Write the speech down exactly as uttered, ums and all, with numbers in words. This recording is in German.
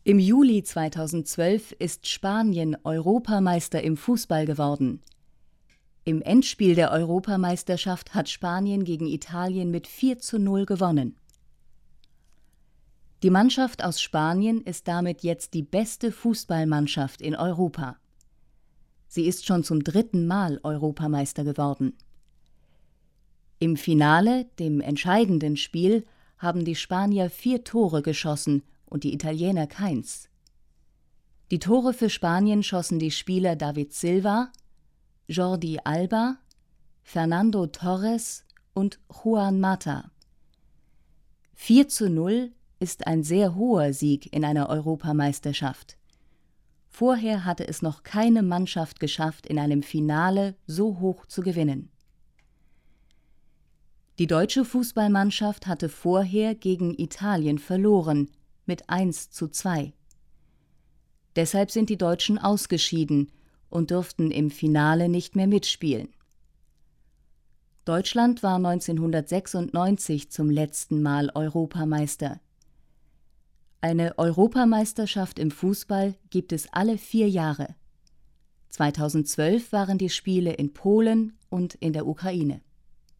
Im Juli zweitausendzwölf ist Spanien Europameister im Fußball geworden. Im Endspiel der Europameisterschaft hat Spanien gegen Italien mit vier zu null gewonnen. Die Mannschaft aus Spanien ist damit jetzt die beste Fußballmannschaft in Europa. Sie ist schon zum dritten Mal Europameister geworden. Im Finale, dem entscheidenden Spiel, haben die Spanier vier Tore geschossen und die Italiener keins. Die Tore für Spanien schossen die Spieler David Silva, Jordi Alba, Fernando Torres und Juan Mata. vier zu null ist ein sehr hoher Sieg in einer Europameisterschaft. Vorher hatte es noch keine Mannschaft geschafft, in einem Finale so hoch zu gewinnen. Die deutsche Fußballmannschaft hatte vorher gegen Italien verloren, mit eins zu zwei. Deshalb sind die Deutschen ausgeschieden und durften im Finale nicht mehr mitspielen. Deutschland war neunzehnhundertsechsundneunzig zum letzten Mal Europameister. Eine Europameisterschaft im Fußball gibt es alle vier Jahre. zweitausendzwölf waren die Spiele in Polen und in der Ukraine.